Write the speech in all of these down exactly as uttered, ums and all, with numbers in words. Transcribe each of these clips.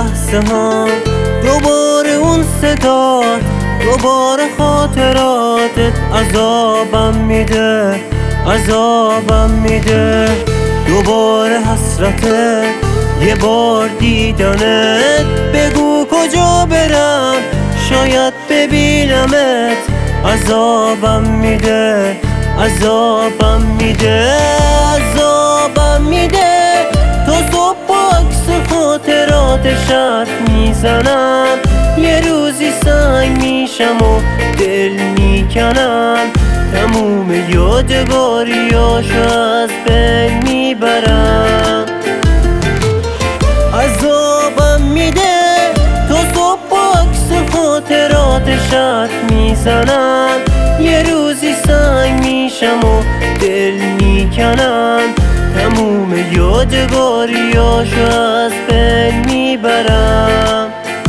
لحظه ها، دوباره اون صدات، دوباره خاطراتت عذابم میده، عذابم میده. دوباره حسرته، یه بار دیدنت، بگو کجا برم شاید ببینمت. عذابم میده، عذابم میده، عذابم میده. تا صبح با عکس خاطرات شرط میزنم، یه روزی سنگ میشم و دل میکنم، تموم یادگاریاشو از بین میبرم. عذابم میده تا صبح با عکس خاطرات شرط میزنم، یه روزی سنگ میشم و دل میکنم، تموم یادگاریاشو از بین میبرم.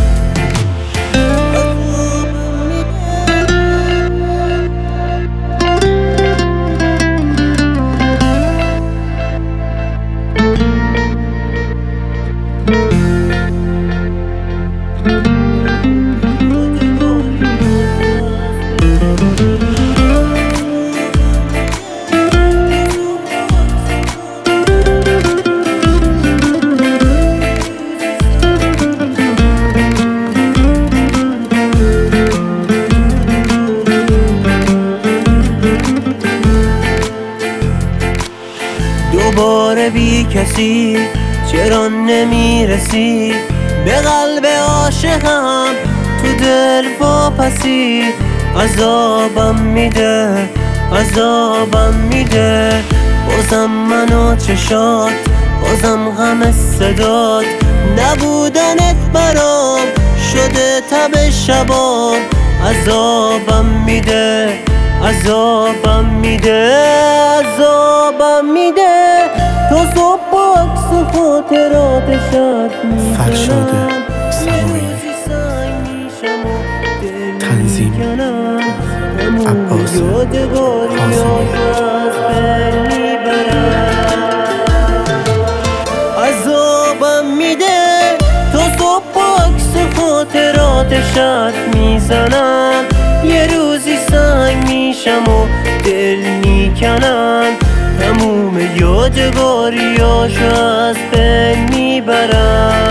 دوباره بی کسی چرا نمیرسی به قلب عاشقم، تو دل واپسی. عذابم میده، عذابم میده. بازم من و چشات، بازم غم صدات، نبودنت برام شده تب شبام. عذابم میده، عذابم میده، عذابم میده. تا صبح با عکس خاطرات شد فرشاد سماعی، تنظیم عباس حازمی. عذابم میده تا صبح با عکس خاطرات شد میزنم، یه روزی سنگ میشم و دل میکنم، تموم یادگاریاشو از بین میبرم.